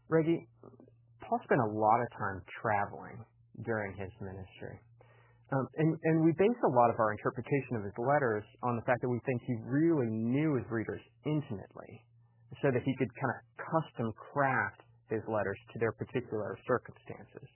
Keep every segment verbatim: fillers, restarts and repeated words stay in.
Reggie, Paul spent a lot of time traveling during his ministry. Um, and, and we base a lot of our interpretation of his letters on the fact that we think he really knew his readers intimately, so that he could kind of custom craft his letters to their particular circumstances.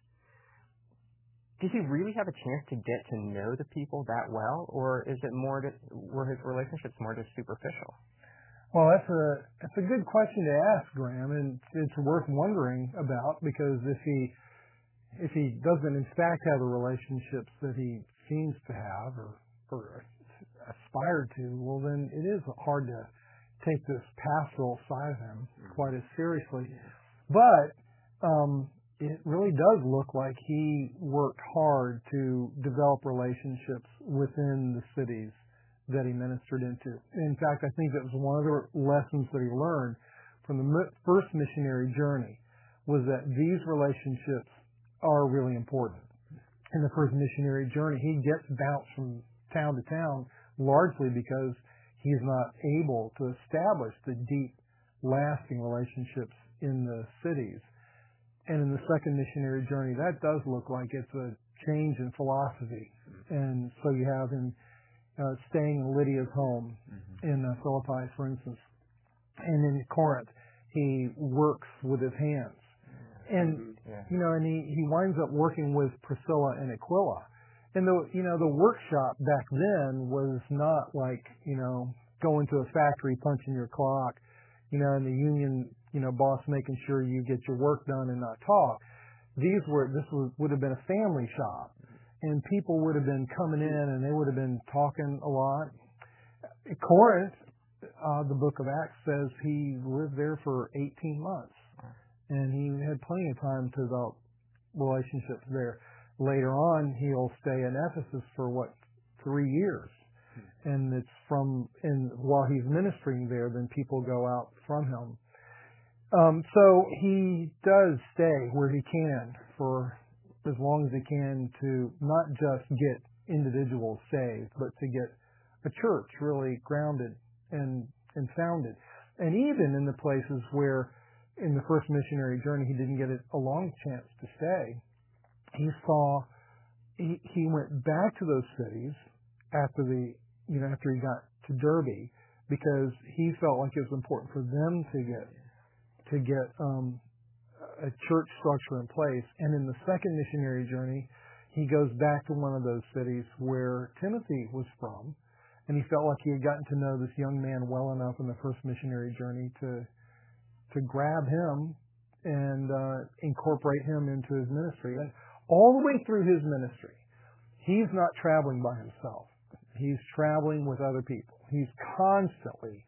Did he really have a chance to get to know the people that well, or is it more to, were his relationships more just superficial? Well, that's a that's a good question to ask, Graham, and it's worth wondering about, because if he if he doesn't in fact have the relationships that he seems to have or, or aspired to, well, then it is hard to take this pastoral side of him quite as seriously. But um, it really does look like he worked hard to develop relationships within the cities that he ministered into. In fact, I think that was one of the lessons that he learned from the first missionary journey, was that these relationships are really important. In the first missionary journey, he gets bounced from town to town largely because he's not able to establish the deep, lasting relationships in the cities. And in the second missionary journey, that does look like it's a change in philosophy. And so you have him uh, staying in Lydia's home mm-hmm. in uh, Philippi, for instance. And in Corinth, he works with his hands. And, yeah. you know, and he, he winds up working with Priscilla and Aquila. And the, you know, the workshop back then was not like, you know, going to a factory, punching your clock, you know, and the union, you know, boss making sure you get your work done and not talk. These were, this was, would have been a family shop. And people would have been coming in and they would have been talking a lot. At Corinth, uh, the book of Acts says he lived there for eighteen months. And he had plenty of time to develop relationships there. Later on, he'll stay in Ephesus for, what, three years. Hmm. And it's from, and while he's ministering there, then people go out from him. Um, so he does stay where he can for as long as he can to not just get individuals saved, but to get a church really grounded and, and founded. And even in the places where in the first missionary journey he didn't get a long chance to stay, he saw, he, he went back to those cities after the, you know, after he got to Derbe, because he felt like it was important for them to get, to get, um, a church structure in place. And in the second missionary journey, he goes back to one of those cities where Timothy was from, and he felt like he had gotten to know this young man well enough in the first missionary journey to to grab him and uh, incorporate him into his ministry. And all the way through his ministry, he's not traveling by himself. He's traveling with other people. He's constantly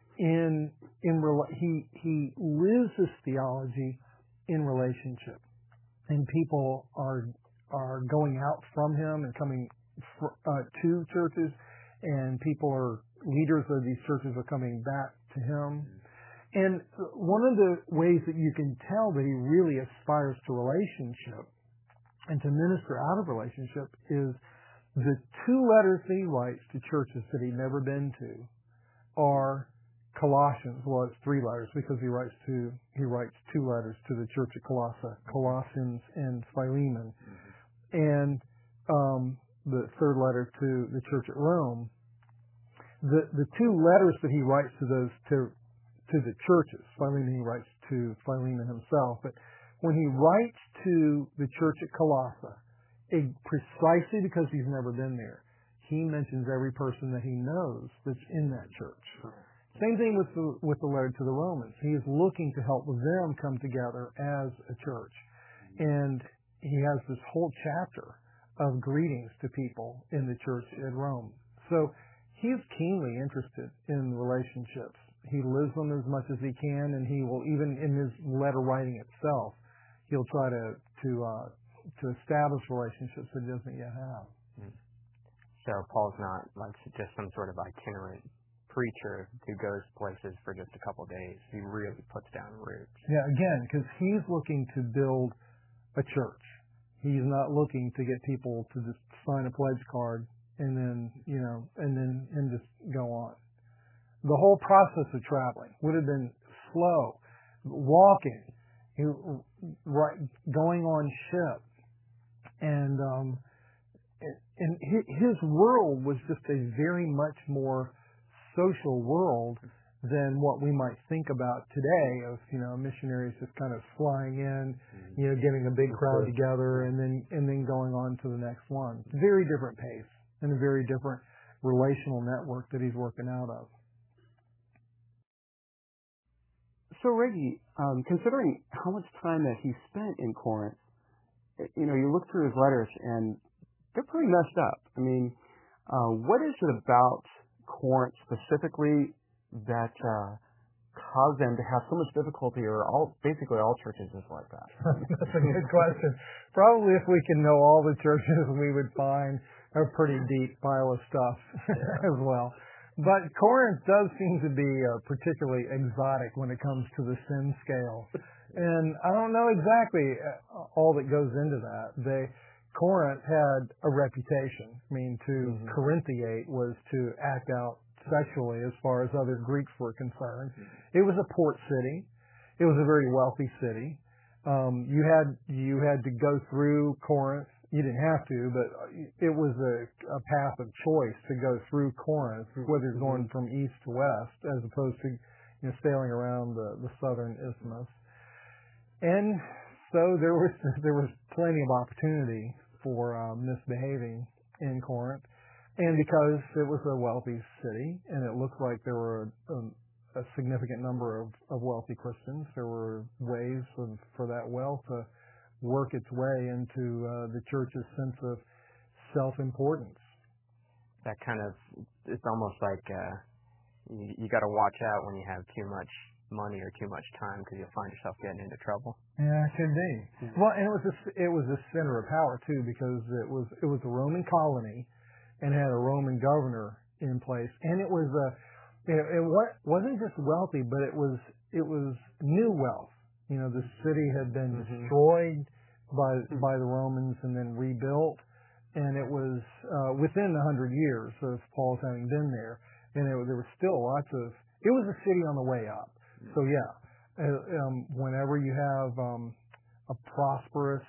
in in he he lives his theology in relationship, and people are are going out from him and coming fr- uh, to churches, and people are leaders of these churches are coming back to him. And one of the ways that you can tell that he really aspires to relationship and to minister out of relationship is the two letters that he writes to churches that he'd never been to are Colossians. Well, it's three letters because he writes to he writes two letters to the church at Colossae, Colossians and Philemon, and um, the third letter to the church at Rome. The the two letters that he writes to those to to the churches, Philemon he writes to Philemon himself, but when he writes to the church at Colossae, it, precisely because he's never been there, he mentions every person that he knows that's in that church. Same thing with the, with the letter to the Romans. He is looking to help them come together as a church. And he has this whole chapter of greetings to people in the church at Rome. So he's keenly interested in relationships. He lives them as much as he can, and he will, even in his letter writing itself, he'll try to to uh, to establish relationships that he doesn't yet have. So Paul's not like just some sort of itinerant preacher who goes places for just a couple of days. He really puts down roots. Yeah, again, because he's looking to build a church. He's not looking to get people to just sign a pledge card and then, you know, and then and just go on. The whole process of traveling would have been slow, walking, he, right, going on ship, and um, and his world was just a very much more social world than what we might think about today of, you know, missionaries just kind of flying in, you know, getting a big crowd together and then and then going on to the next one. Very different pace and a very different relational network that he's working out of. So Reggie, um, considering how much time that he spent in Corinth, you know, you look through his letters and they're pretty messed up. I mean, uh, what is it about Corinth specifically that uh, caused them to have so much difficulty, or all basically all churches is like that? That's a good question. Probably if we can know all the churches, we would find a pretty deep pile of stuff as well. But Corinth does seem to be uh, particularly exotic when it comes to the sin scale. And I don't know exactly all that goes into that. They Corinth had a reputation. I mean, to mm-hmm. Corinthiate was to act out sexually as far as other Greeks were concerned. It was a port city. It was a very wealthy city. Um, you had you had to go through Corinth. You didn't have to, but it was a, a path of choice to go through Corinth, whether you're going from east to west, as opposed to, you know, sailing around the, the southern isthmus. And so there was there was plenty of opportunity for um, misbehaving in Corinth. And because it was a wealthy city, and it looked like there were a, a significant number of, of wealthy Christians, there were ways of, for that wealth to work its way into uh, the church's sense of self-importance. That kind of, it's almost like uh, you, you got to watch out when you have too much money or too much time, because you'll find yourself getting into trouble. Yeah, it could be. Mm-hmm. Well, and it was a, it was a center of power too, because it was it was a Roman colony, and had a Roman governor in place, and it was a it, it wasn't just wealthy, but it was it was new wealth. You know, the city had been mm-hmm. destroyed by mm-hmm. by the Romans and then rebuilt, and it was uh, within a hundred years of Paul's having been there, and it, there was still lots of. It was a city on the way up. So yeah, uh, um, whenever you have um, a prosperous,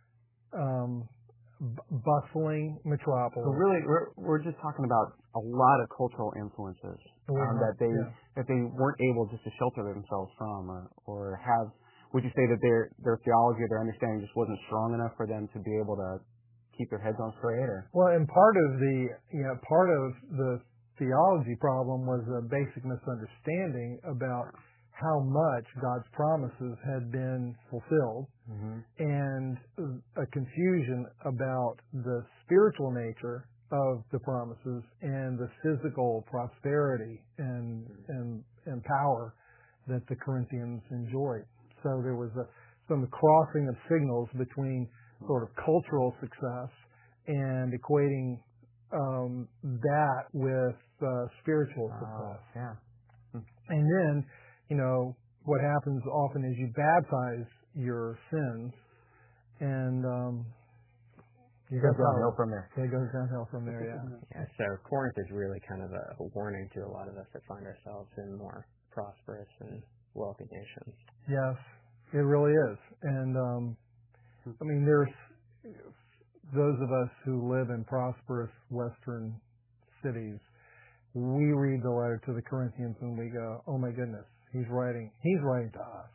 um, b- bustling metropolis. So really, we're we're just talking about a lot of cultural influences um, that they yeah. that they weren't able just to shelter themselves from, or or have. Would you say that their their theology or their understanding just wasn't strong enough for them to be able to keep their heads on straight? Or? Well, and part of the you know part of the theology problem was a basic misunderstanding about how much God's promises had been fulfilled, mm-hmm. and a confusion about the spiritual nature of the promises and the physical prosperity and and and power that the Corinthians enjoyed. So there was a some crossing of signals between sort of cultural success and equating um, that with uh, spiritual success. Oh, yeah. And then, you know, what happens often is you baptize your sins, and um, you go downhill from there. It goes downhill from there, yeah. Yeah. So Corinth is really kind of a, a warning to a lot of us that find ourselves in more prosperous and wealthy nations. Yes, it really is. And um, I mean, there's those of us who live in prosperous Western cities. We read the letter to the Corinthians and we go, "Oh my goodness, he's writing. He's writing to us."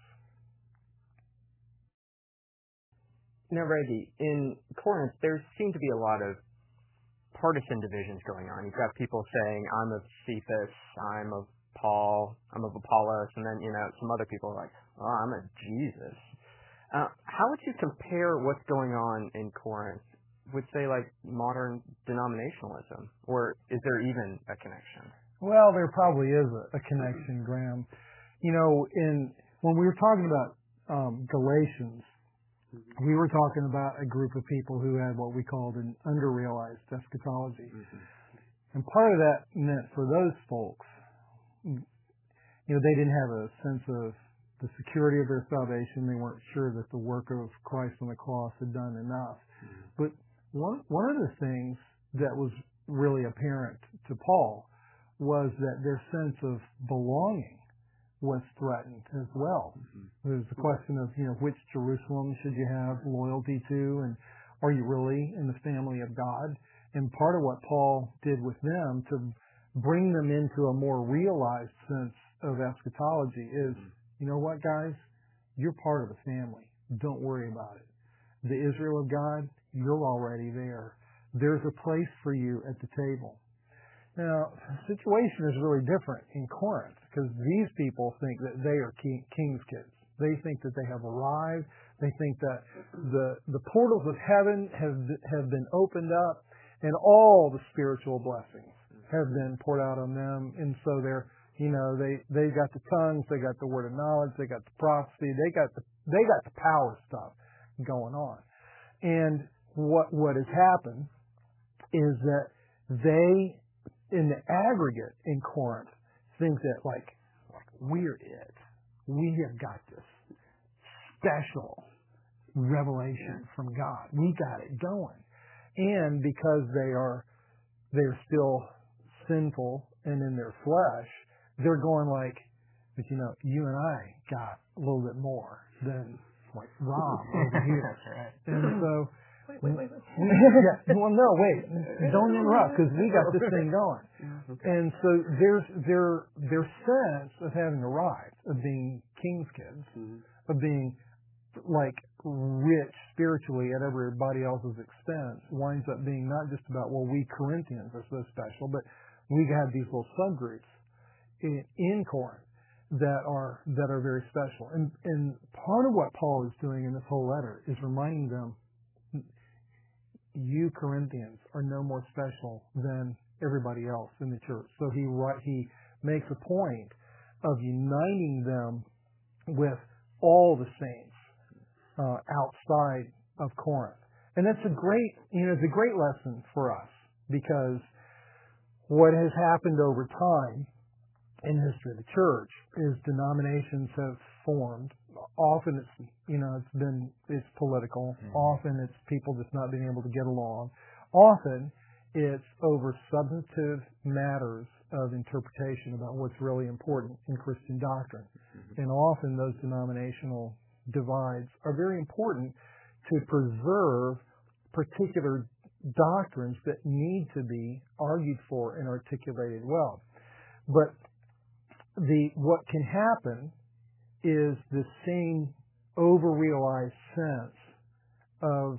Now, Reggie, in Corinth, there seem to be a lot of partisan divisions going on. You've got people saying, "I'm of Cephas," "I'm of Paul," "I'm of Apollos," and then, you know, some other people are like, "Oh, I'm of Jesus." Uh, how would you compare what's going on in Corinth with, say, like modern denominationalism, or is there even a connection? Well, there probably is a, a connection, Graham. You know, in when we were talking about um, Galatians, we were talking about a group of people who had what we called an under-realized eschatology. Mm-hmm. And part of that meant for those folks, you know, they didn't have a sense of the security of their salvation. They weren't sure that the work of Christ on the cross had done enough. Mm-hmm. But one, one of the things that was really apparent to Paul was that their sense of belonging was threatened as well. Mm-hmm. There's the question of, you know, which Jerusalem should you have loyalty to, and are you really in the family of God? And part of what Paul did with them to bring them into a more realized sense of eschatology is, mm-hmm. you know what, guys? You're part of the family. Don't worry about it. The Israel of God, you're already there. There's a place for you at the table. Now, the situation is really different in Corinth because these people think that they are king, king's kids. They think that they have arrived. They think that the the portals of heaven have have been opened up, and all the spiritual blessings have been poured out on them. And so they're, you know, they they got the tongues, they got the word of knowledge, they got the prophecy, they got the they got the power stuff going on. And what what has happened is that they, in the aggregate in Corinth, think that like, like we're it. We have got this special revelation from God. We got it going. And because they are they're still sinful and in their flesh, they're going like, but you know, you and I got a little bit more than like Rob over here. That's right. And so Wait, wait, wait, wait. yeah, well, no, wait. Don't interrupt because we got this thing going. Okay. And so there's their their sense of having arrived, of being king's kids, mm-hmm. of being like rich spiritually at everybody else's expense, winds up being not just about, well, we Corinthians are so special, but we have these little subgroups in, in Corinth that are that are very special. And and part of what Paul is doing in this whole letter is reminding them, you Corinthians are no more special than everybody else in the church. So he he makes a point of uniting them with all the saints uh, outside of Corinth, and that's a great you know it's a great lesson for us because what has happened over time in the history of the church is denominations have formed. Often it's, you know, it's been, it's political. Mm-hmm. Often it's people just not being able to get along. Often it's over substantive matters of interpretation about what's really important in Christian doctrine. Mm-hmm. And often those denominational divides are very important to preserve particular doctrines that need to be argued for and articulated well. But the what can happen is the same overrealized sense of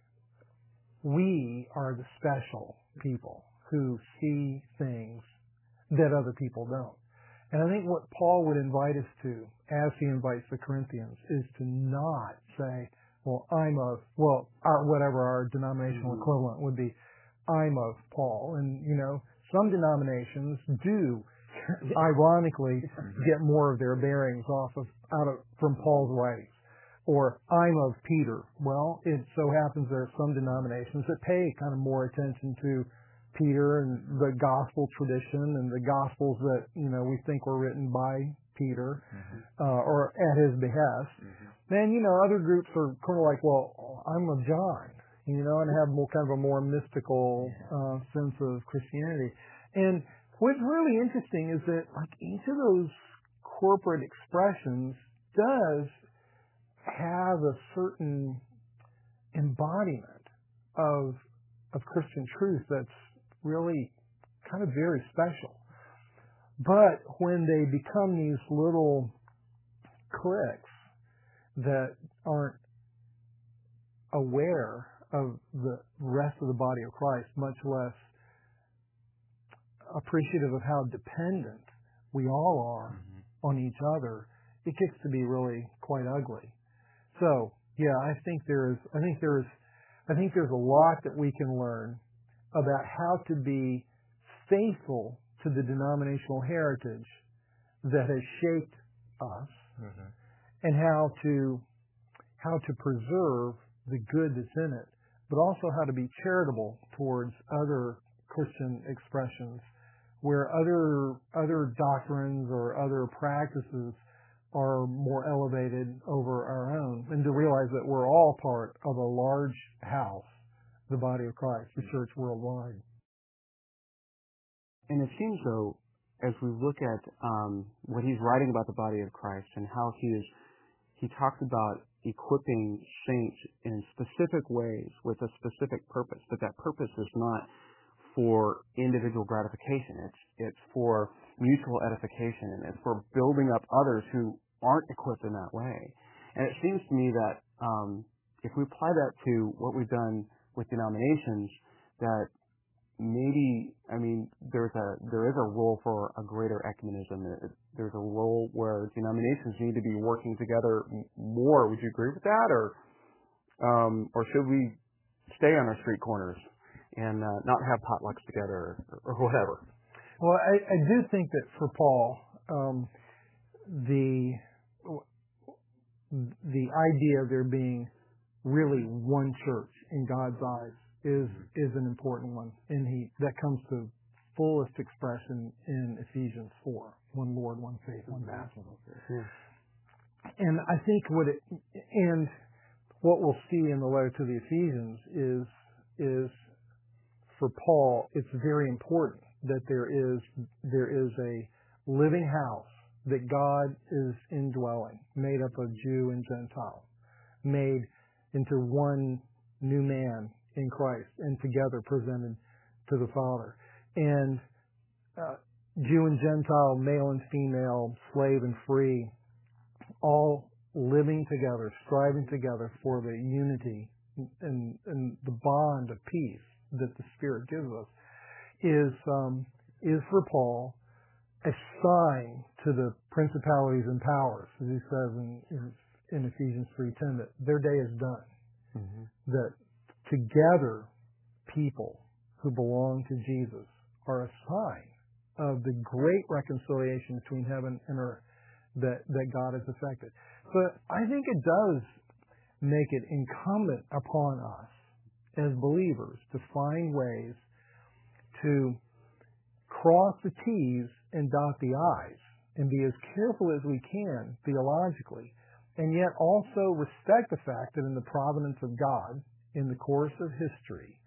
we are the special people who see things that other people don't. And I think what Paul would invite us to, as he invites the Corinthians, is to not say, well, I'm of, well, our, whatever our denominational mm-hmm. equivalent would be, I'm of Paul. And, you know, some denominations do ironically get more of their bearings off of out of from Paul's writings. Or I'm of Peter. Well, it so happens there are some denominations that pay kind of more attention to Peter and the gospel tradition and the gospels that, you know, we think were written by Peter mm-hmm. uh, or at his behest. Mm-hmm. Then, you know, other groups are kind of like, well, I'm of John, you know, and have more kind of a more mystical uh, sense of Christianity. And what's really interesting is that like each of those corporate expressions does have a certain embodiment of of Christian truth that's really kind of very special. But when they become these little cliques that aren't aware of the rest of the body of Christ, much less appreciative of how dependent we all are mm-hmm. on each other, it gets to be really quite ugly. So, yeah, I think there's, I think there's, I think there's a lot that we can learn about how to be faithful to the denominational heritage that has shaped us, mm-hmm. and how to, how to preserve the good that's in it, but also how to be charitable towards other Christian expressions where other other doctrines or other practices are more elevated over our own, and to realize that we're all part of a large house, the body of Christ, the church worldwide. And it seems, though, as we look at um, what he's writing about the body of Christ and how he is, he talks about equipping saints in specific ways with a specific purpose, but that purpose is not for individual gratification. It's it's for mutual edification, and it's for building up others who aren't equipped in that way. And it seems to me that um, if we apply that to what we've done with denominations, that maybe, I mean, there's a there is a role for a greater ecumenism. There's a role where denominations need to be working together more. Would you agree with that, or um, or should we stay on our street corners and uh, not have potlucks together, or, or whatever? Well, I, I do think that for Paul, um, the the idea of there being really one church in God's eyes is is an important one, and he that comes to fullest expression in Ephesians four: one Lord, one faith, one baptism. Yeah. And I think what it and what we'll see in the letter to the Ephesians is is for Paul, it's very important that there is there is a living house that God is indwelling, made up of Jew and Gentile, made into one new man in Christ, and together presented to the Father. And uh, Jew and Gentile, male and female, slave and free, all living together, striving together for the unity and, and the bond of peace that the Spirit gives us, is um, is for Paul a sign to the principalities and powers, as he says in, in, in Ephesians three ten, that their day is done. Mm-hmm. That together people who belong to Jesus are a sign of the great reconciliation between heaven and earth that, that God has effected. But I think it does make it incumbent upon us as believers to find ways to cross the T's and dot the I's and be as careful as we can theologically, and yet also respect the fact that in the providence of God, in the course of history,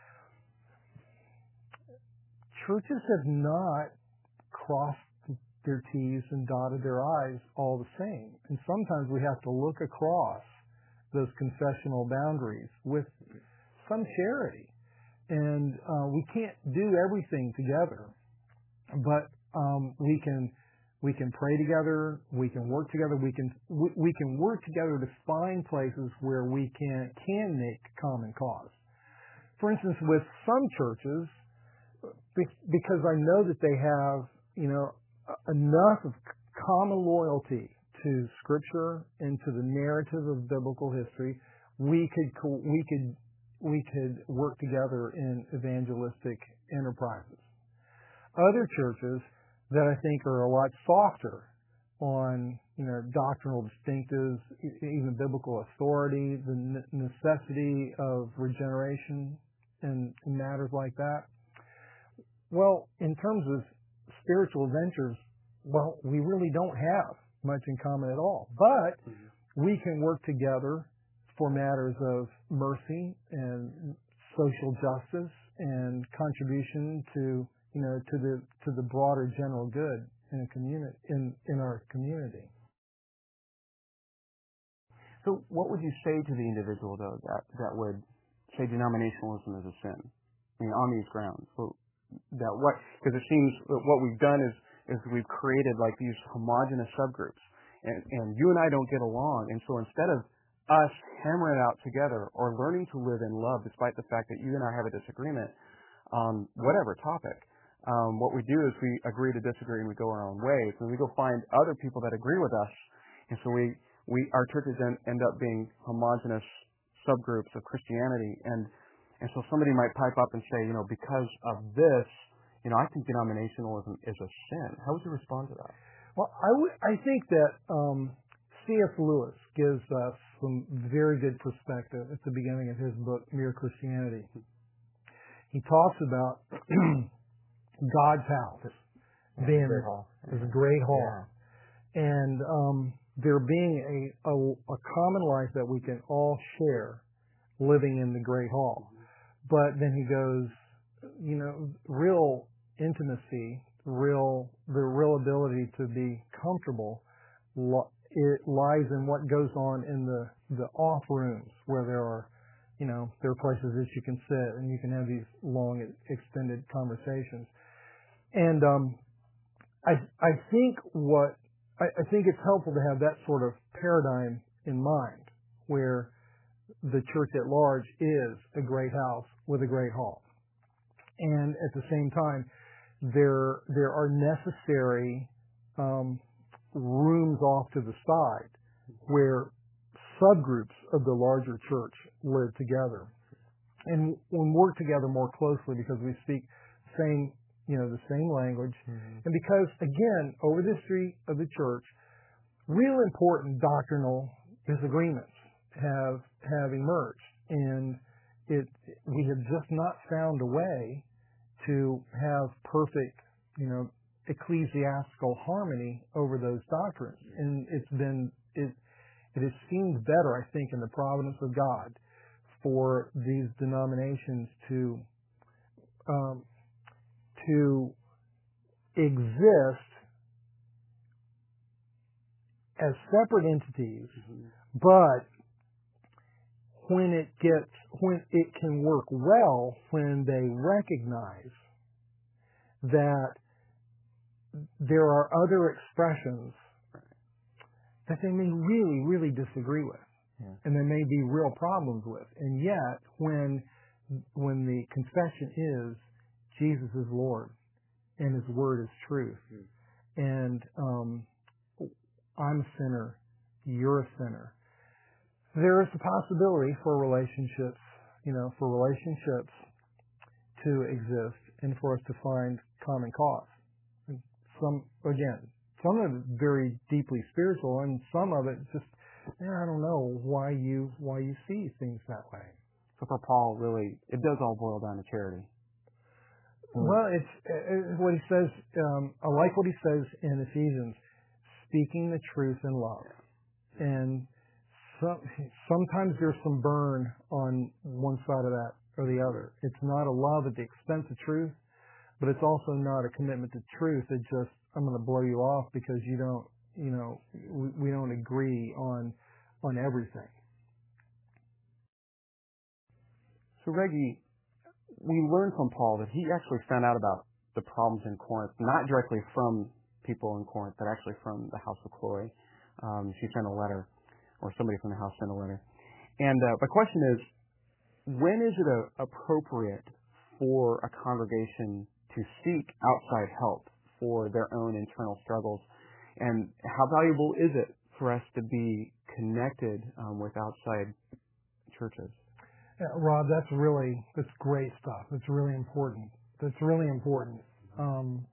churches have not crossed their T's and dotted their I's all the same. And sometimes we have to look across those confessional boundaries with some charity. And uh, we can't do everything together, but um, we can we can pray together, we can work together, we can we, we can work together to find places where we can can make common cause. For instance, with some churches, because I know that they have, you know, enough of common loyalty to Scripture and to the narrative of biblical history, we could we could we could work together in evangelistic enterprises. Other churches that I think are a lot softer on, you know, doctrinal distinctives, even biblical authority, the necessity of regeneration and matters like that. Well, in terms of spiritual ventures, well, we really don't have much in common at all. But mm-hmm. we can work together for matters of mercy and social justice and contribution to, you know, to the to the broader general good in a community in, in our community. So what would you say to the individual though that, that would say denominationalism is a sin? I mean, on these grounds. So that what because it seems that what we've done is is we've created like these homogenous subgroups, and, and you and I don't get along, and so instead of us hammering it out together or learning to live in love despite the fact that you and I have a disagreement on whatever topic, um, what we do is we agree to disagree and we go our own ways, and we go find other people that agree with us, and so we, we our churches end, end up being homogenous subgroups of Christianity, and and so somebody might pipe up and say, you know, because of this, you know, I think denominationalism is a sin. How would you respond to that? Well, I, w- I think that um, C S Lewis gives us some very good perspective at the beginning of his book, Mere Christianity. He talks about God's house being as a great hall, yeah. and um, there being a, a, a common life that we can all share living in the great hall. But then he goes, you know, real intimacy real the real ability to be comfortable it lies in what goes on in the the off rooms, where there are, you know, there are places that you can sit and you can have these long extended conversations. And um, I I think what I, I think it's helpful to have that sort of paradigm in mind, where the church at large is a great house with a great hall, and at the same time, there there are necessary um, rooms off to the side where subgroups of the larger church live together and, and work together more closely, because we speak same you know the same language, mm-hmm. and because again, over the history of the church, real important doctrinal disagreements have have emerged, and it we have just not found a way to have perfect, you know, ecclesiastical harmony over those doctrines. And it's been it it has seemed better, I think, in the providence of God, for these denominations to um, to exist as separate entities, mm-hmm. but when it gets, when it can work well, when they recognize that there are other expressions that they may really, really disagree with, yeah. and there may be real problems with, and yet when when the confession is Jesus is Lord and His Word is truth, mm-hmm. and um, I'm a sinner, you're a sinner, there is a possibility for relationships, you know, for relationships to exist and for us to find common cause. And some, again, some of it very deeply spiritual, and some of it just, yeah, I don't know why you why you see things that way. So for Paul, really, it does all boil down to charity. Well, it's, it's what he says. Um, I like what he says in Ephesians: speaking the truth in love, and Some, sometimes there's some burn on one side of that or the other. It's not a love at the expense of truth, but it's also not a commitment to truth. It's just, I'm going to blow you off because you don't, you know, we, we don't agree on on everything. So Reggie, we learned from Paul that he actually found out about the problems in Corinth, not directly from people in Corinth, but actually from the house of Chloe. Um, she sent a letter. Or somebody from the house sent a letter. And uh, my question is, when is it a, appropriate for a congregation to seek outside help for their own internal struggles? And how valuable is it for us to be connected um, with outside churches? Yeah, Rob, that's really, that's great stuff. That's really important. That's really important. Um,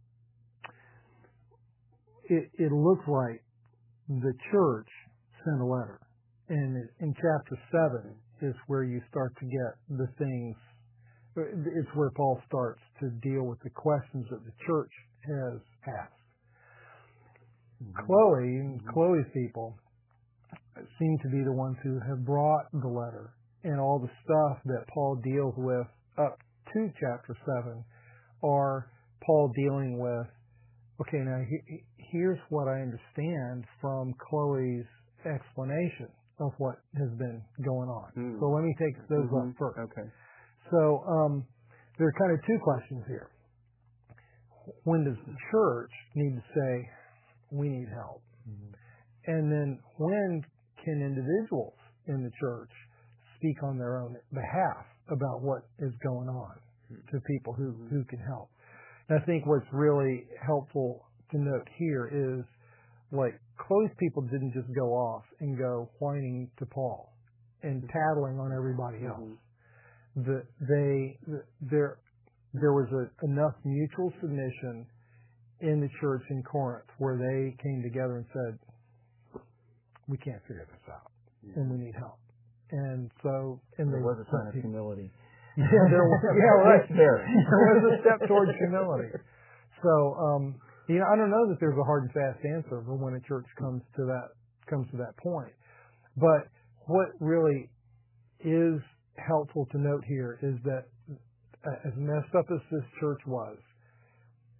it, it looks like the church sent a letter, and in chapter seven is where you start to get the things. It's where Paul starts to deal with the questions that the church has asked. Mm-hmm. Chloe and mm-hmm. Chloe's people seem to be the ones who have brought the letter, and all the stuff that Paul deals with up to chapter seven are Paul dealing with, okay, now he, here's what I understand from Chloe's explanation of what has been going on. Mm. So let me take those mm-hmm. up first. Okay. So um, there are kind of two questions here. When does the church need to say, we need help? Mm-hmm. And then when can individuals in the church speak on their own behalf about what is going on mm-hmm. to people who, mm-hmm. who can help? And I think what's really helpful to note here is, like, Chloe's people didn't just go off and go whining to Paul and tattling on everybody else. Mm-hmm. The, they, the, there, there was a, enough mutual submission in the church in Corinth where they came together and said, we can't figure this out, mm-hmm. and we need help. And so, and there was a sign of humility. Yeah, there was, yeah, right. There. there was a step towards humility. So, um, You know, I don't know that there's a hard and fast answer for when a church comes to that comes to that point. But what really is helpful to note here is that, as messed up as this church was,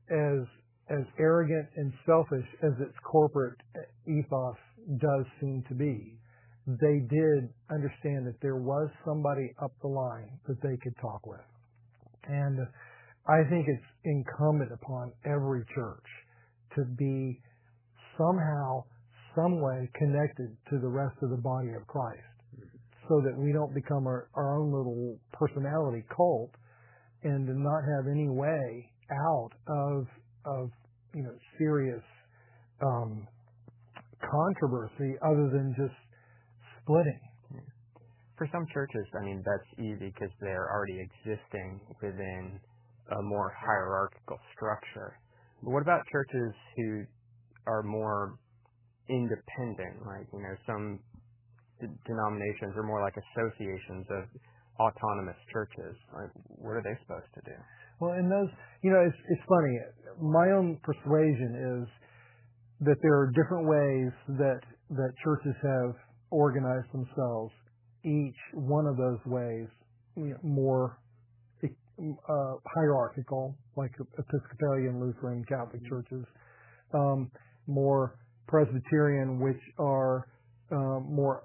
as as arrogant and selfish as its corporate ethos does seem to be, they did understand that there was somebody up the line that they could talk with. And I think it's incumbent upon every church to be somehow, some way connected to the rest of the body of Christ, so that we don't become our, our own little personality cult and to not have any way out of of you know serious um, controversy other than just splitting. For some churches, I mean, that's easy because they're already existing within a more hierarchical structure. But what about churches who are more independent, like, you know, some d- denominations are more like associations of autonomous churches? Like, what are they supposed to do? Well, in those, you know, it's it's funny. My own persuasion is that there are different ways that that churches have organized themselves. Each one of those ways, you know, more uh, hierarchical, like Episcopalian, Lutheran, Catholic churches, um, more Presbyterian, which are uh, more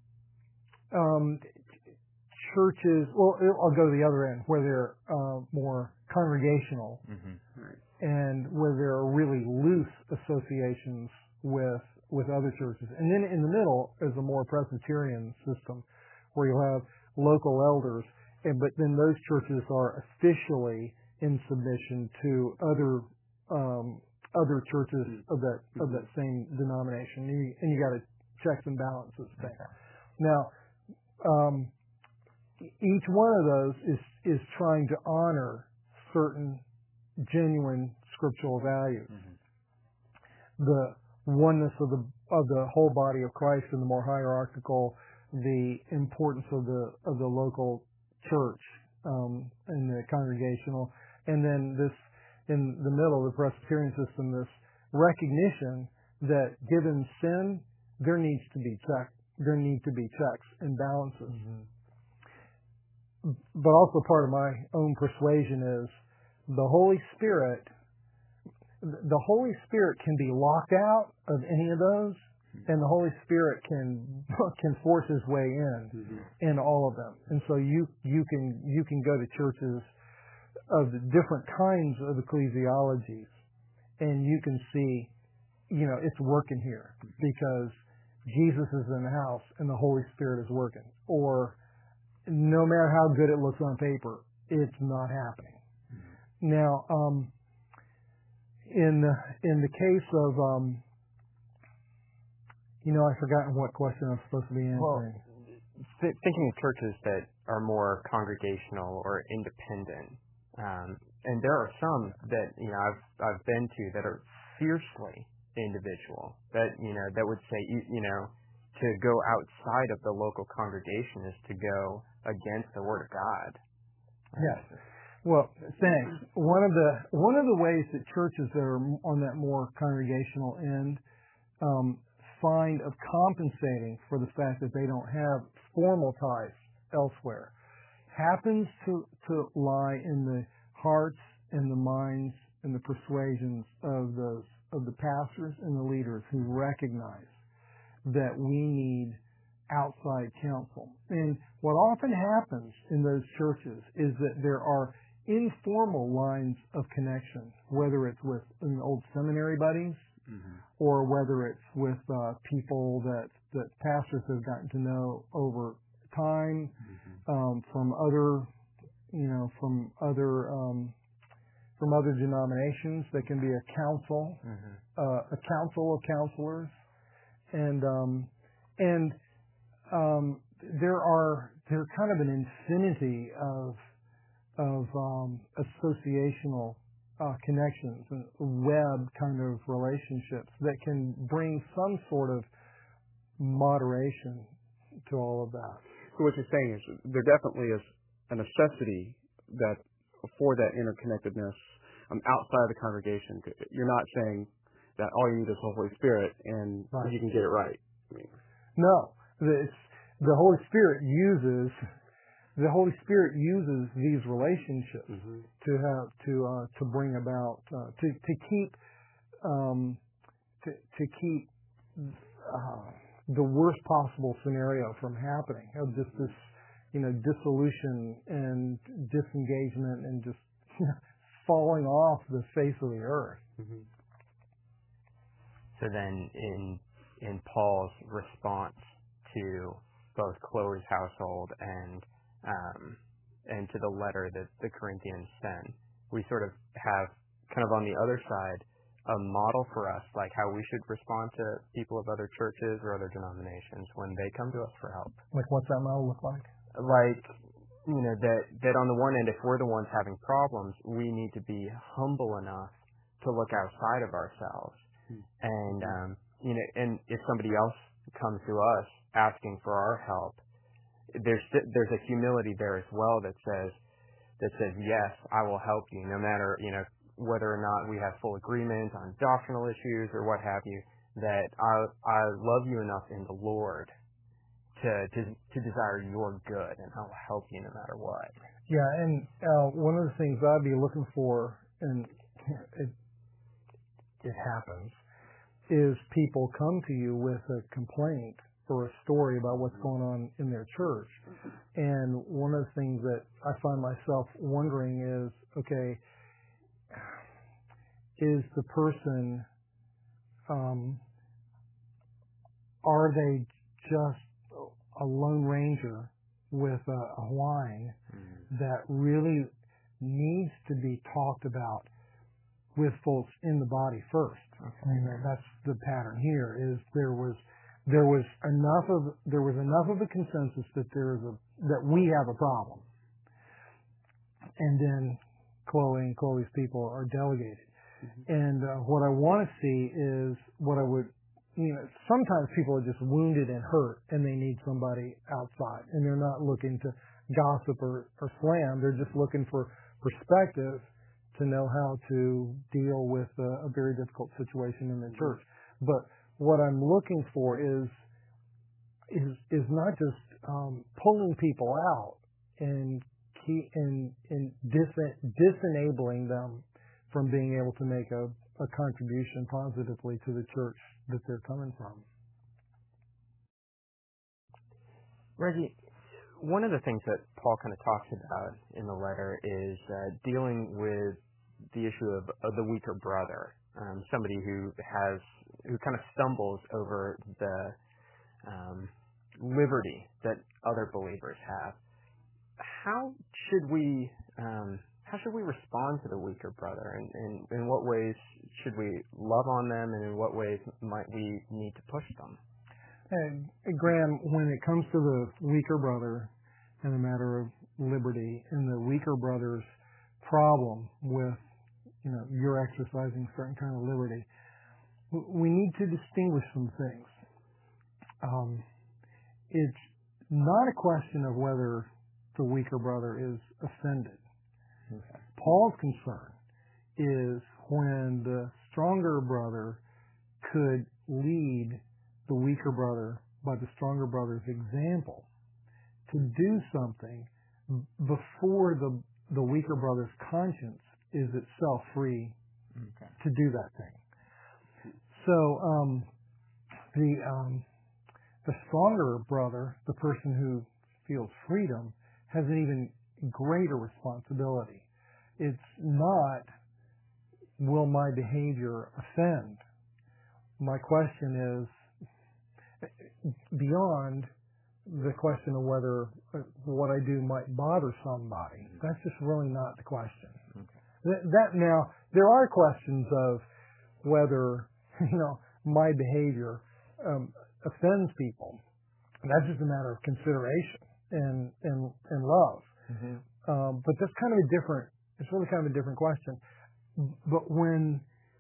um, churches. Well, I'll go to the other end, where they're uh, more congregational, Mm-hmm. Right. and where there are really loose associations with with other churches. And then in the middle is a more Presbyterian system, where you'll have local elders, and but then those churches are officially in submission to other um, other churches of that of that same denomination. And you, and you got to checks and balances thing. Okay. Now, um, each one of those is is trying to honor certain genuine scriptural values. Mm-hmm. The oneness of the of the whole body of Christ, and the more hierarchical, the importance of the of the local church um, and the congregational, and then this in the middle, the Presbyterian system, this recognition that given sin, there needs to be check, there need to be checks and balances. Mm-hmm. But also part of my own persuasion is the Holy Spirit. The Holy Spirit can be locked out of any of those, and the Holy Spirit can can force His way in mm-hmm. in all of them. And so you you can you can go to churches of the different kinds of ecclesiologies, and you can see, you know, it's working here because Jesus is in the house and the Holy Spirit is working. Or no matter how good it looks on paper, it's not happening. Mm-hmm. Now, um, in the, in the case of um, You know, I've forgotten what question I'm supposed to be answering. Well, th- thinking of churches that are more congregational or independent, um, and there are some that, you know, I've I've been to that are fiercely individual. That, you know, that would say, you, you know, to go outside of the local congregation is to go against the Word of God. Yes. Well, thanks. One of the one of the ways that churches that are on that more congregational end um, find of compensating for the fact that they don't have formal ties elsewhere happens to, to lie in the hearts and the minds and the persuasions of those of the pastors and the leaders who recognize that we need outside counsel. And what often happens in those churches is that there are informal lines of connection, whether it's with an old seminary buddies, mm-hmm. or whether it's with uh, people that, that pastors have gotten to know over time, mm-hmm. um, from other, you know, from other um, from other denominations. That can be a council, mm-hmm. uh, a council of counselors, and um, and um, there are there are kind of an infinity of of um, associational uh, connections and web kind of relationships that can bring some sort of moderation to all of that. So what you're saying is there definitely is a necessity that for that interconnectedness um, outside the congregation. You're not saying that all you need is the Holy Spirit and right. you can get it right. I mean, no, the, the Holy Spirit uses the Holy Spirit uses these relationships mm-hmm. to have to uh, to bring about uh, to to keep um, to to keep uh, the worst possible scenario from happening, of just this, you know, dissolution and disengagement and just falling off the face of the earth. Mm-hmm. So then, in in Paul's response to both Chloe's household and um, and to the letter that the Corinthians sent, we sort of have kind of on the other side a model for us, like how we should respond to people of other churches or other denominations when they come to us for help. Like, what's that model look like? Like, you know, that, that on the one end, if we're the ones having problems, we need to be humble enough to look outside of ourselves. Hmm. And, um, you know, and if somebody else comes to us asking for our help, there's, there's a humility there as well that says, that says, yes, I will help you, no matter, you know, whether or not we have full agreement on doctrinal issues or what have you, that I, I love you enough in the Lord to, to, to desire your good, and I'll help you no matter what. Yeah, and uh, one of the things I'd be looking for, and it, it happens, is people come to you with a complaint or a story about what's going on in their church. And one of the things that I find myself wondering is, okay, is the person, um, are they just a lone ranger with a, a whine mm. that really needs to be talked about with folks in the body first? Okay. I mean, that's the pattern here. Is there was there was enough of there was enough of a consensus that there is a that we have a problem, and then Chloe and Chloe's people are delegated. Mm-hmm. And uh, what I want to see is what I would, you know, sometimes people are just wounded and hurt, and they need somebody outside, and they're not looking to gossip or, or slam. They're just looking for perspective to know how to deal with a, a very difficult situation in the mm-hmm. church. But what I'm looking for is is is not just um, pulling people out and key and and dis, disenabling them from being able to make a, a contribution positively to the church that they're coming from. Reggie, one of the things that Paul kind of talks about in the letter is uh, dealing with the issue of, of the weaker brother, um, somebody who has who kind of stumbles over the um, liberty that other believers have. How should we um, how should we respond to the weaker brother, and, and in what ways should we love on them, and in what ways might we need to push them? And Graham, when it comes to the weaker brother and the matter of liberty, and the weaker brother's problem with, you know, you're exercising certain kind of liberty, we need to distinguish some things. Um, it's not a question of whether the weaker brother is offended. Okay. Paul's concern is when the stronger brother could lead the weaker brother by the stronger brother's example to do something before the the weaker brother's conscience is itself free okay. to do that thing. So um, the um, the stronger brother, the person who feels freedom, has an even greater responsibility. It's not, will my behavior offend? My question is beyond the question of whether what I do might bother somebody. That's just really not the question. Okay. That, that now, there are questions of whether, you know, my behavior um, offends people. That's just a matter of consideration and and, and love. Mm-hmm. Um, but that's kind of a different, it's really kind of a different question. But when,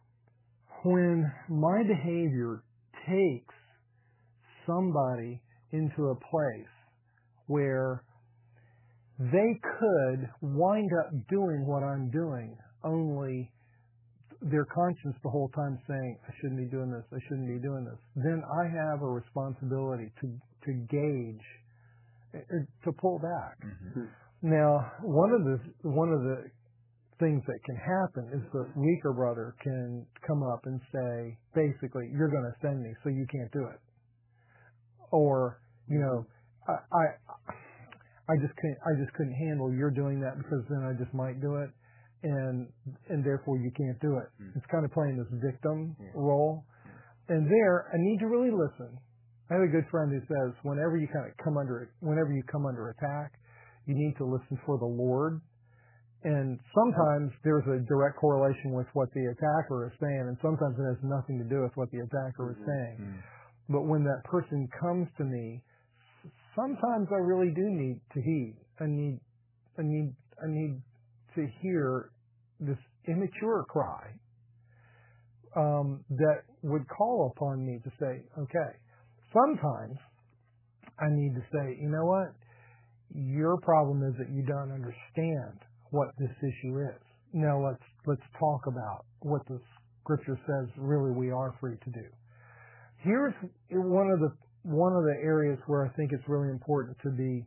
when my behavior takes somebody into a place where they could wind up doing what I'm doing, only their conscience the whole time saying, I shouldn't be doing this, I shouldn't be doing this, then I have a responsibility to, to gauge to pull back. Mm-hmm. Now, one of the one of the things that can happen is the weaker brother can come up and say, basically, you're going to offend me, so you can't do it. Or, you know, I, I, I just couldn't, I just couldn't handle your doing that because then I just might do it, and and therefore you can't do it. Mm. It's kind of playing this victim yeah. role, yeah. and there I need to really listen. I have a good friend who says, whenever you kind of come under, whenever you come under attack, you need to listen for the Lord. And sometimes there's a direct correlation with what the attacker is saying, and sometimes it has nothing to do with what the attacker is saying. Mm-hmm. But when that person comes to me, sometimes I really do need to heed. I need, I need, I need to hear this immature cry um, that would call upon me to say, okay. Sometimes I need to say, you know what? Your problem is that you don't understand what this issue is. Now let's let's talk about what the Scripture says really we are free to do. Here's one of the one of the areas where I think it's really important to be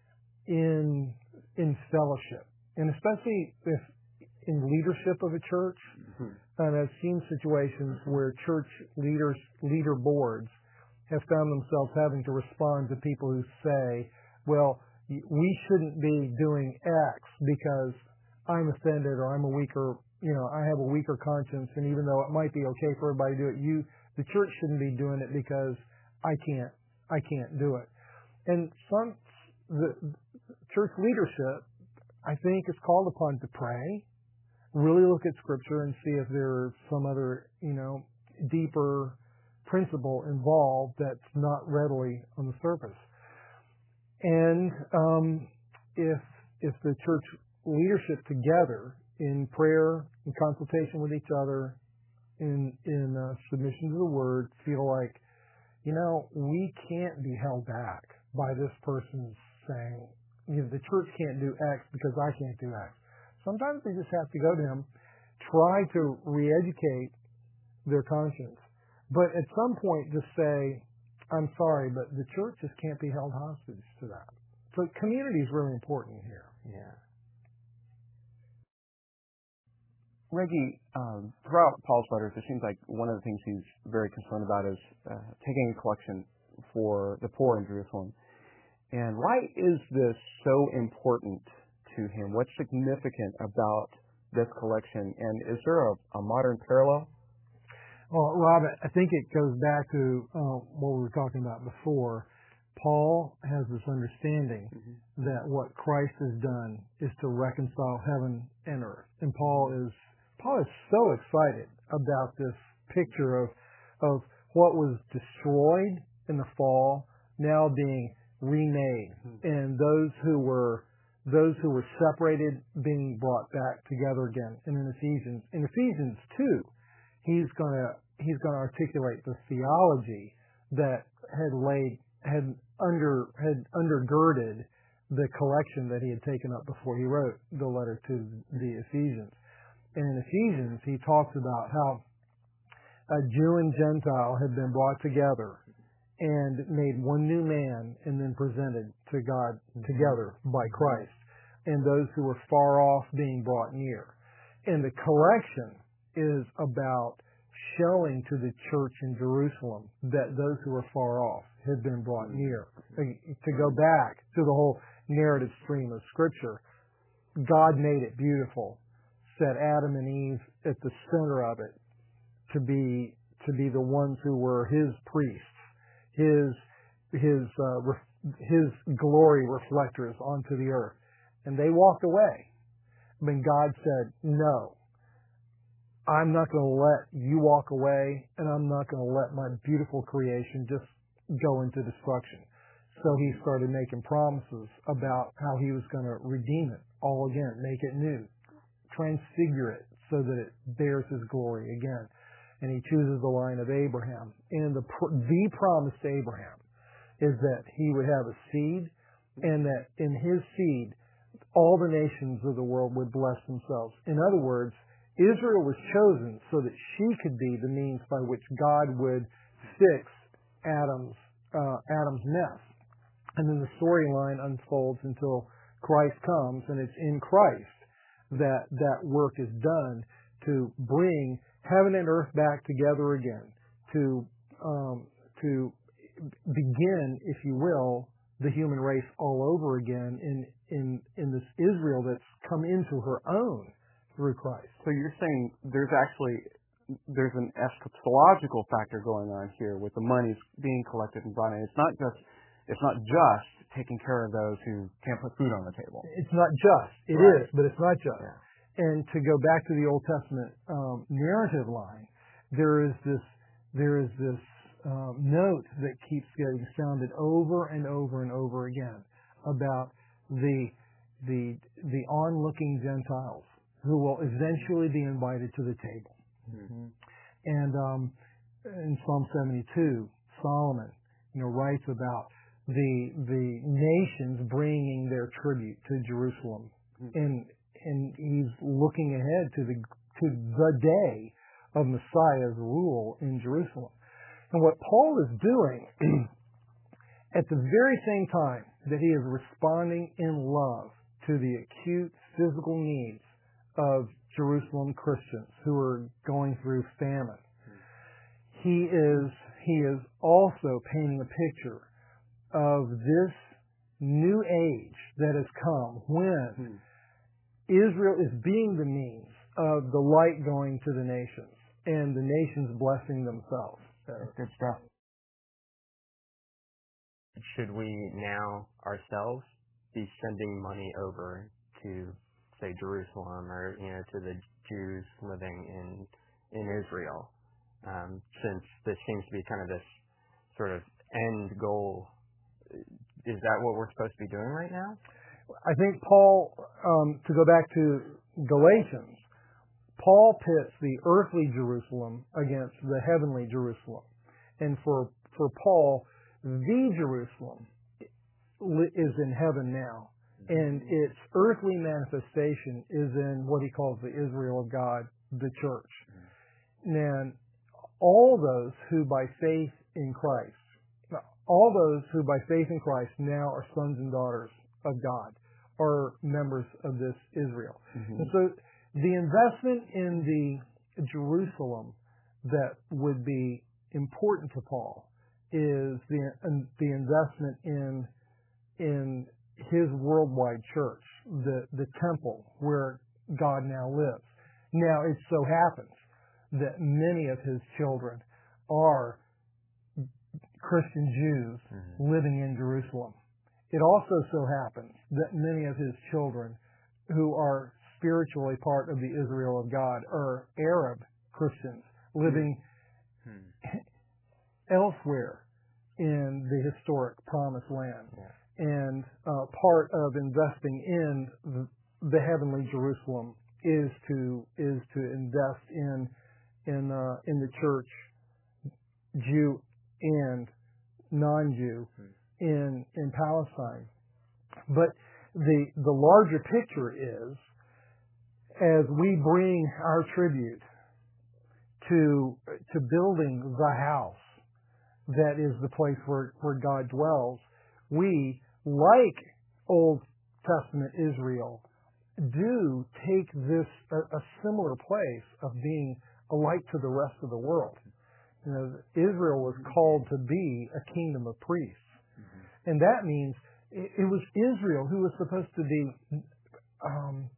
in in fellowship, and especially if in leadership of a church. Mm-hmm. And I've seen situations where church leaders leader boards have found themselves having to respond to people who say, well, we shouldn't be doing X because I'm offended or I'm a weaker, you know, I have a weaker conscience, and even though it might be okay for everybody to do it, you, the church shouldn't be doing it because I can't, I can't do it. And some, the church leadership, I think, is called upon to pray, really look at Scripture and see if there's some other, you know, deeper principle involved that's not readily on the surface. And um, if if the church leadership together in prayer, in consultation with each other, in in uh, submission to the Word, feel like, you know, we can't be held back by this person saying, you know, the church can't do X because I can't do X. Sometimes they just have to go to him, try to re-educate their conscience. But at some point, just say, I'm sorry, but the church just can't be held hostage to that. So community is really important here. Yeah. Reggie, um, throughout Paul's letters, it seems like one of the things he's very concerned about is uh, taking a collection for the poor in Jerusalem. And why is this so important to him? What's significant about this collection? And is there a, a modern parallel? Well, Rob, I think it goes back to uh, what we were talking about before. Paul has this understanding mm-hmm. that what Christ has done is to reconcile heaven and earth. And Paul is Paul is so excited about this picture of of what was destroyed in the fall now being remade, mm-hmm. and those who were those who were separated being brought back together again. And in Ephesians, in Ephesians two, he's going to he's going to articulate the theology that had laid had under had undergirded the collection that he had taken up before he wrote the letter to the Ephesians. And in Ephesians, he talks about how a Jew and Gentile had been brought together and made one new man and then presented to God together by Christ, and those who were far off being brought near. And the collection is about showing to the church in Jerusalem that those who were far off had been brought near. To go back to the whole narrative stream of Scripture, God made it beautiful, set Adam and Eve at the center of it to be to be the ones who were His priests, His His uh, His glory reflectors onto the earth, and they walked away. When God said, "No, I'm not going to let you walk away, and I'm not going to let my beautiful creation just go into destruction." So He started making promises about how He was going to redeem it all again, make it new, transfigure it so that it bears His glory again. And He chooses the line of Abraham. And the the promise to Abraham is that he would have a seed, and that in his seed, all the nations of the world would bless themselves. In other words, Israel was chosen so that she could be the means by which God would fix Adam's uh, Adam's mess. And then the storyline unfolds until Christ comes, and it's in Christ that that work is done to bring heaven and earth back together again, to um, to begin, if you will, the human race all over again in in in this Israel that's come into her own through Christ. So you're saying there's actually there's an eschatological factor going on here with the monies being collected and brought in. It's not just it's not just taking care of those who can't put food on the table. It's not just. It right. is, but it's not just. Yeah. And to go back to the Old Testament um, narrative line, there is this there is this um, note that keeps getting sounded over and over and over again about the the the onlooking Gentiles who will eventually be invited to the table. Mm-hmm. And um, in Psalm seventy-two, Solomon, you know, writes about the the nations bringing their tribute to Jerusalem, mm-hmm. and and he's looking ahead to the to the day of Messiah's rule in Jerusalem. And what Paul is doing at the very same time that he is responding in love to the acute physical needs of Jerusalem Christians who are going through famine, he is he is also painting a picture of this new age that has come when hmm. Israel is being the means of the light going to the nations and the nations blessing themselves. That's good stuff. Should we now ourselves be sending money over to, say, Jerusalem or, you know, to the Jews living in in Israel, um, since this seems to be kind of this sort of end goal? Is that what we're supposed to be doing right now? I think Paul, um, to go back to Galatians, Paul pits the earthly Jerusalem against the heavenly Jerusalem. And for for Paul, the Jerusalem is in heaven now. And its earthly manifestation is in what he calls the Israel of God, the church. And all those who by faith in Christ, all those who by faith in Christ now are sons and daughters of God, are members of this Israel. Mm-hmm. And so the investment in the Jerusalem that would be important to Paul is the the investment in in his worldwide church, the the temple where God now lives. Now it so happens that many of his children are Christian Jews mm-hmm. living in Jerusalem. It also so happens that many of his children who are spiritually part of the Israel of God are Arab Christians living mm-hmm. elsewhere in the historic Promised Land. Yeah. And uh, part of investing in the, the heavenly Jerusalem is to is to invest in in uh, in the church, Jew and non-Jew, mm-hmm. in in Palestine. But the the larger picture is, as we bring our tribute to to building the house that is the place where, where God dwells, we, like Old Testament Israel, do take this a, a similar place of being a light to the rest of the world. You know, Israel was called to be a kingdom of priests. Mm-hmm. And that means it, it was Israel who was supposed to be um,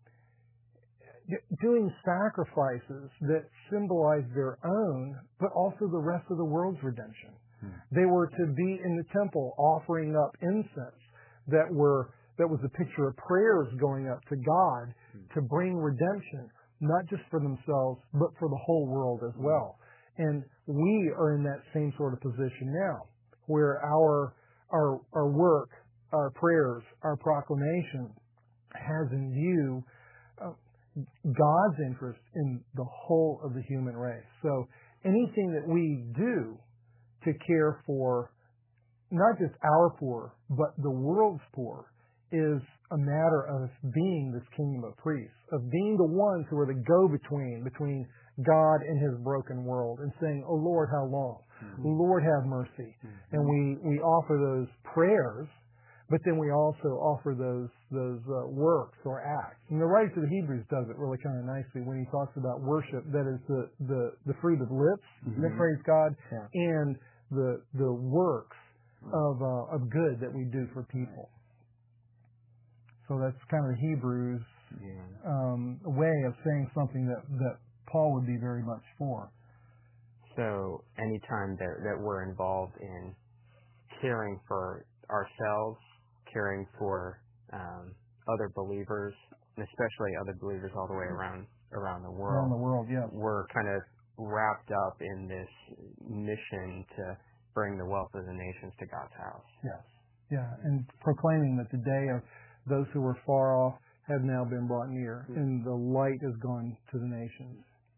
doing sacrifices that symbolized their own, but also the rest of the world's redemption. Hmm. They were to be in the temple offering up incense that were that was a picture of prayers going up to God hmm. to bring redemption, not just for themselves, but for the whole world as well. And we are in that same sort of position now, where our our our work, our prayers, our proclamation has in view uh, God's interest in the whole of the human race. So anything that we do to care for not just our poor, but the world's poor, is a matter of being this kingdom of priests, of being the ones who are the go-between between God and his broken world, and saying, "Oh Lord, how long? Mm-hmm. Lord, have mercy." Mm-hmm. And we, we offer those prayers but then we also offer those those uh, works or acts. And the writer to the Hebrews does it really kind of nicely when he talks about worship. That is the the, the fruit of lips mm-hmm. that praise God, yeah. and the the works of uh, of good that we do for people. So that's kind of the Hebrews yeah. um, way of saying something that, that Paul would be very much for. So anytime that, that we're involved in caring for ourselves, caring for um, other believers, and especially other believers all the way around around the world, around the world, yeah, we're kind of wrapped up in this mission to bring the wealth of the nations to God's house. Yes, yeah, and proclaiming that the day of those who were far off have now been brought near, mm-hmm. and the light has gone to the nations.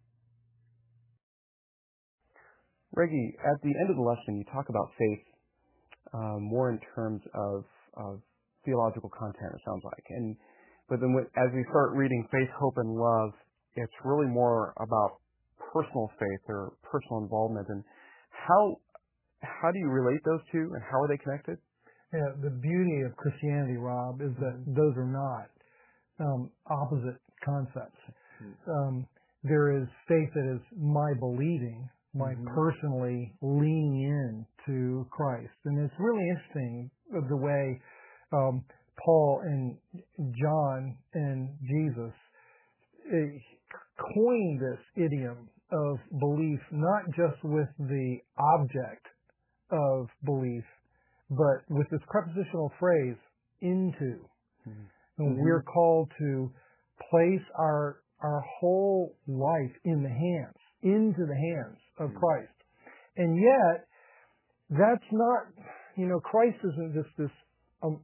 Reggie, at the end of the lesson, you talk about faith um, more in terms of, of theological content, it sounds like. And but then as we start reading faith, hope, and love, it's really more about personal faith or personal involvement. And how how do you relate those two, and how are they connected? Yeah, the beauty of Christianity, Rob, is that mm-hmm. those are not um, opposite concepts. Mm-hmm. Um, there is faith that is my believing, my mm-hmm. personally leaning in to Christ. And it's really interesting the way um, Paul and John and Jesus uh, coined this idiom of belief, not just with the object of belief, but with this prepositional phrase, into. Mm-hmm. And we're called to place our our whole life in the hands, into the hands of mm-hmm. Christ. And yet, that's not, you know, Christ isn't just this um,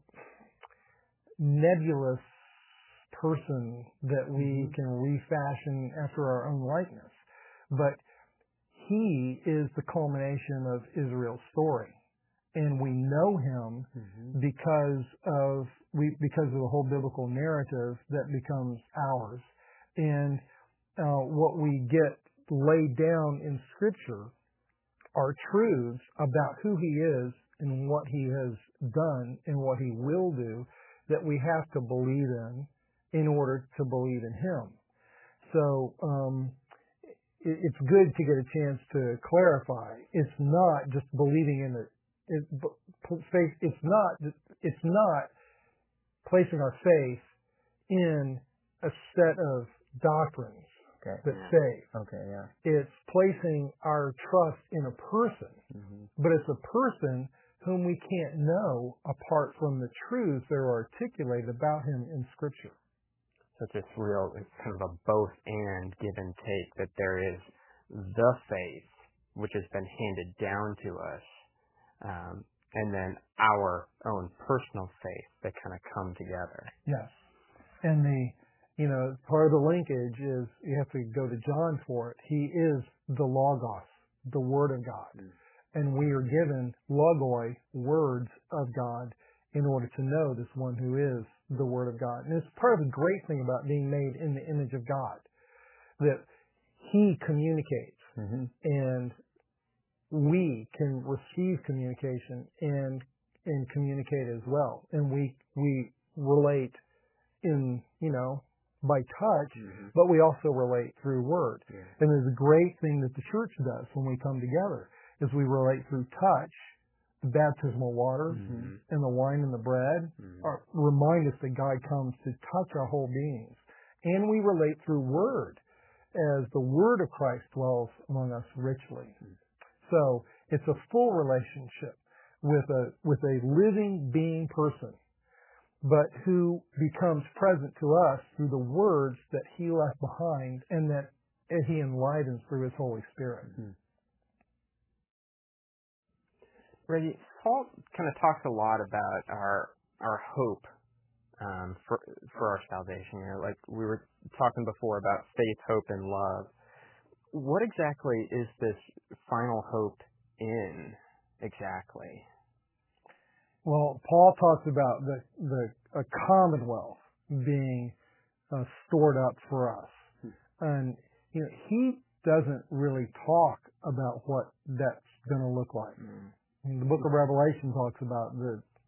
nebulous person that we mm-hmm. can refashion after our own likeness. But he is the culmination of Israel's story. And we know him mm-hmm. because of we because of the whole biblical narrative that becomes ours, and uh, what we get laid down in Scripture are truths about who he is and what he has done and what he will do that we have to believe in in order to believe in him. So um, it, it's good to get a chance to clarify. It's not just believing in it. It, faith, it's not, it's not placing our faith in a set of doctrines okay. that yeah. save. Okay, yeah. It's placing our trust in a person, mm-hmm. but it's a person whom we can't know apart from the truths that are articulated about him in Scripture. So it's this real, it's kind of a both and give and take, that there is the faith, which has been handed down to us, Um, and then our own personal faith that kind of come together. Yes. And the, you know, part of the linkage is you have to go to John for it. He is the Logos, the Word of God. Mm. And we are given logoi, words of God, in order to know this one who is the Word of God. And it's part of the great thing about being made in the image of God, that he communicates. Mm-hmm. And we can receive communication and and communicate as well, and we we relate in you know by touch, mm-hmm. but we also relate through word. Yeah. And there's a great thing that the church does when we come together is we relate through touch. The baptismal waters mm-hmm. and the wine and the bread mm-hmm. are, remind us that God comes to touch our whole beings, and we relate through word as the word of Christ dwells among us richly. Mm-hmm. So it's a full relationship with a with a living being person, but who becomes present to us through the words that he left behind and that he enlightens through his Holy Spirit. Mm-hmm. Reggie, Paul kind of talks a lot about our our hope um, for for our salvation. You know, like we were talking before about faith, hope, and love. What exactly is this final hope in exactly? Well, Paul talks about the the a commonwealth being uh, stored up for us, hmm. and you know he doesn't really talk about what that's going to look like. Hmm. I mean, the Book of Revelation talks about the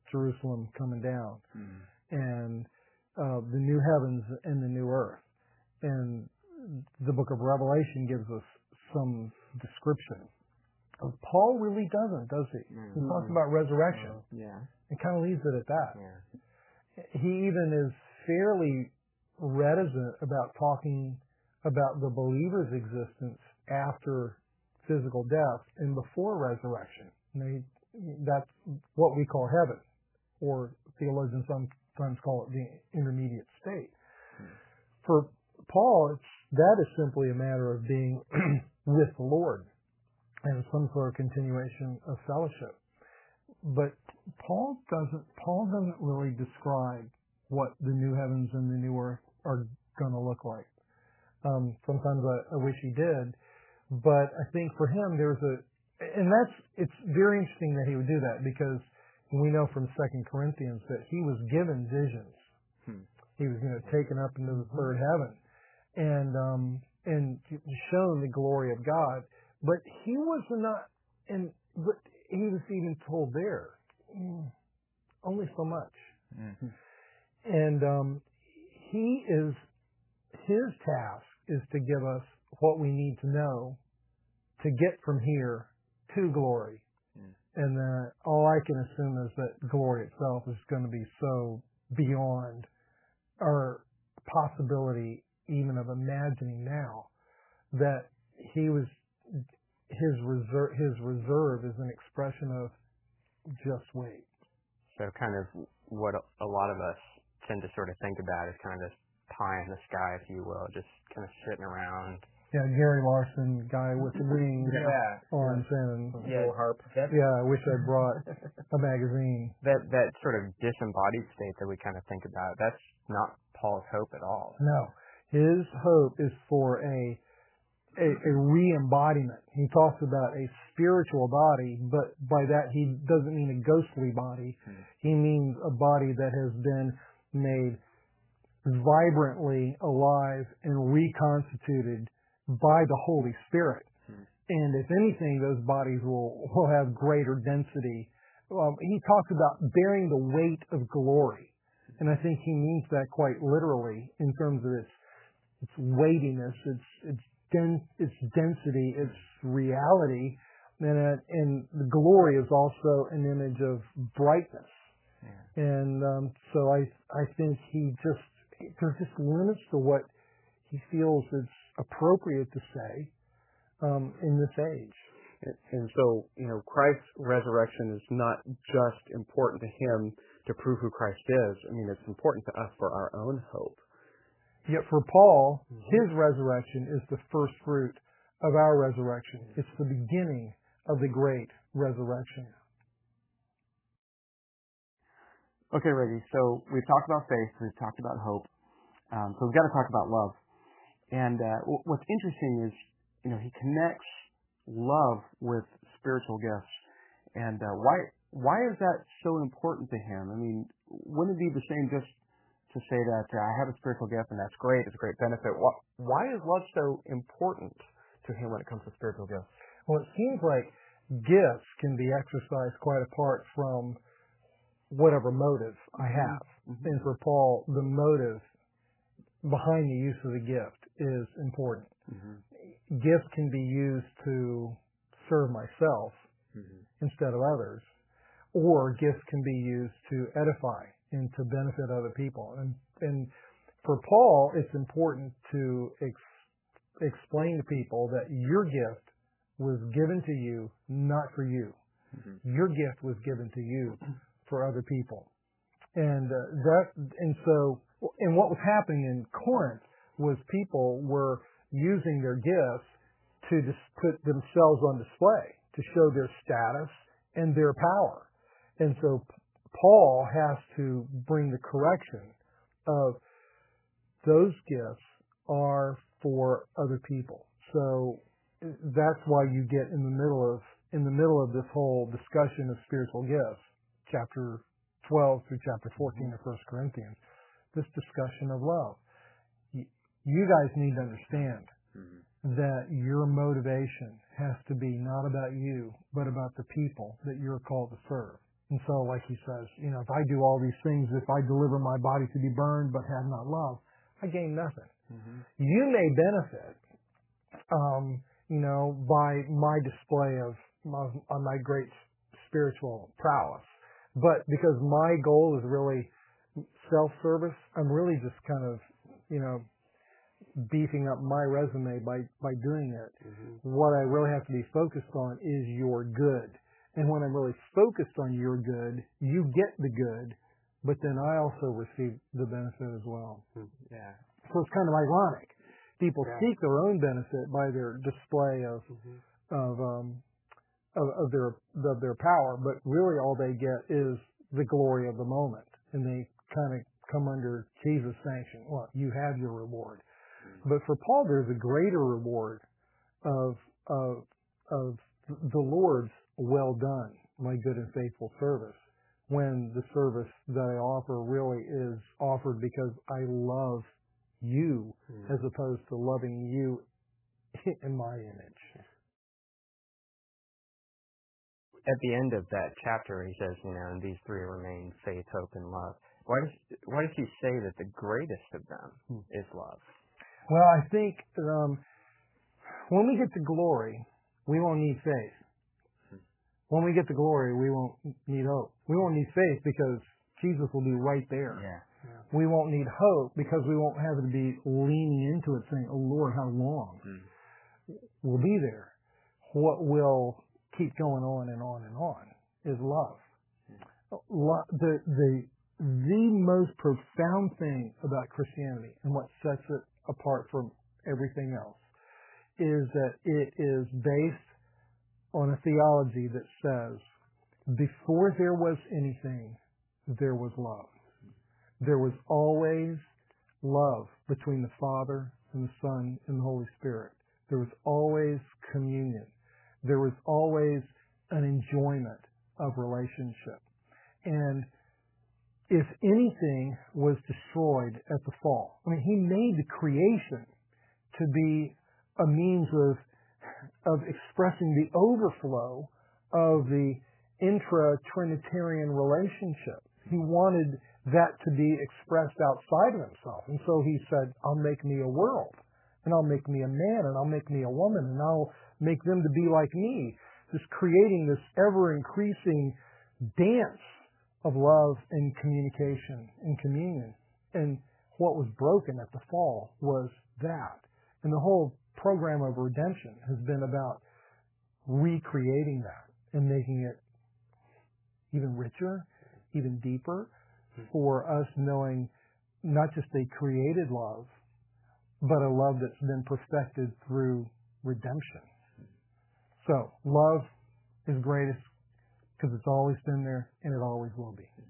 Jerusalem coming down, Mm. and uh, the new heavens and the new earth. And the book of Revelation gives us some description. Paul really doesn't, does he? Mm-hmm. He talks about resurrection. Oh, yeah. And kind of leaves it at that. Yeah. He even is fairly reticent about talking about the believer's existence after physical death and before resurrection. And they, that's what we call heaven, or theologians sometimes call it the intermediate state. Hmm. For Paul, it's, that is simply a matter of being with the Lord and some sort of continuation of fellowship. But Paul doesn't, Paul doesn't really describe what the new heavens and the new earth are going to look like. Um, sometimes I, I wish he did, but I think for him there's a, and that's, it's very interesting that he would do that, because we know from Second Corinthians that he was given visions. Hmm. He was, you know, taken up into the third heaven and, um, and shown the glory of God. But he was not, and but he was even told there, mm, only so much. Mm-hmm. And um, he is, his task is to give us what we need to know to get from here to glory. Mm. And that all I can assume is that glory itself is going to be so beyond our possibility even of imagining now, that he was, his reserve, his reserve is an expression of just wait. So kind of what a lot of us tend to sort of think about is kind of this pie in the sky, if you will, just kind of sitting around. Yeah, Gary Larson, guy with the ring Yeah. on and Yeah. little harp. Yeah, I wish I'd brought a magazine. That that sort of disembodied state that we kind of think about, that's not Paul's hope at all. No, his hope is for a a, a re-embodiment. He talks about a spiritual body, but by that he doesn't mean a ghostly body. Hmm. He means a body that has been made vibrantly alive and reconstituted by the Holy Spirit. Hmm. And if anything, those bodies will, will have greater density. Um, he talks about bearing the weight of glory. And I think he means that quite literally in terms of its, its weightiness, its, its, den, its density, its reality. And, uh, and the glory is also an image of brightness. Yeah. And um, so I, I think he just, there's just limits to what he feels is appropriate to say um, in this age. And, and so, you know, Christ's resurrection is not just important to him to prove who Christ is. I mean, it's important to us for our own hope. Yet for Paul, mm-hmm. his resurrection is the first fruit of our resurrection. It's the beginning of the great resurrection. Okay, Reggie, so we've talked about faith, we've talked about hope, um, so we've got to talk about love. And uh, w- what's interesting is, you know, he connects love with spiritual gifts. And uh, why why is that so important to him? I mean, wouldn't it be the same just to say that uh, I have a spiritual gift and that's great, it's a great benefit. Why, why is love so important to him when it comes to spiritual gifts? Well, it seems like gifts can be exercised quite apart from whatever motive I have. Mm-hmm. And for Paul, the motive behind the use of the gift is important. Mm-hmm. Gifts can be used to serve myself mm-hmm. instead of others, or gifts can be used to edify and to benefit other people. And, and for Paul, it's important to ex- explain to people that your gift was given to you, not for you. Mm-hmm. Your gift was given to you for other people. And uh, that, and so, and what was happening in Corinth was people were using their gifts to just put themselves on display, to show their status and their power. And so Paul has to bring the correction of those gifts are for other people. So that's why you get in the middle of, in the middle of this whole discussion of spiritual gifts, chapter twelve through chapter fourteen of First Corinthians, this discussion of love. You guys need to understand mm-hmm. that your motivation has to be not about you, but about the people that you're called to serve. And so, like he says, you know, if I do all these things, if I deliver my body to be burned but have not love, I gain nothing. Mm-hmm. You may benefit, um, you know, by my display of my, of my great spiritual prowess. But because my goal is really self-service, I'm really just kind of, you know, beefing up my resume by, by doing it. Mm-hmm. What I really have to be focused on is your good. And when I'm really focused on your good, you get the good, but then I also receive the benefit as well. Yeah. So it's kind of ironic. People yeah. seek their own benefit by their display of mm-hmm. of, um, of of their of their power, but really all they get is the glory of the moment, and they kind of come under Jesus' sanction. Well, you have your reward. Mm-hmm. But for Paul, there's a greater reward of of of the Lord's well done, my good and faithful service, when the service that I offer really is offered because I love you mm. as opposed to loving you in my image. At the end of that chapter, he says, you know, and these three remain: faith, hope, and love. Why does why does he say that the greatest of them mm. is love? Well, I think um, when we get to glory, we won't need faith. When we get to glory, we won't need hope. We won't need faith because Jesus will be right there. Yeah. Yeah. We won't need hope because we won't have to be leaning into it saying, oh, Lord, how long? Mm. We'll be there. What will keep going on and on and on is love. Mm. The, the, the most profound thing about Christianity and what sets it apart from everything else is that it is based on a theology that says, before there was anything, there was love. There was always love between the Father and the Son and the Holy Spirit. There was always communion. There was always an enjoyment of relationship. And if anything was destroyed at the fall, I mean, he made the creation to be a means of of expressing the overflow of the intra-Trinitarian relationship. He wanted that to be expressed outside of himself. And so he said, I'll make me a world, and I'll make me a man, and I'll make me a woman, and I'll make them to be like me. Just creating this ever-increasing dance of love and communication and communion. And what was broken at the fall was that. And the whole program of redemption has been about recreating that and making it even richer, even deeper, for us knowing not just a created love, but a love that's been perfected through redemption. So love is greatest because it's always been there and it always will be.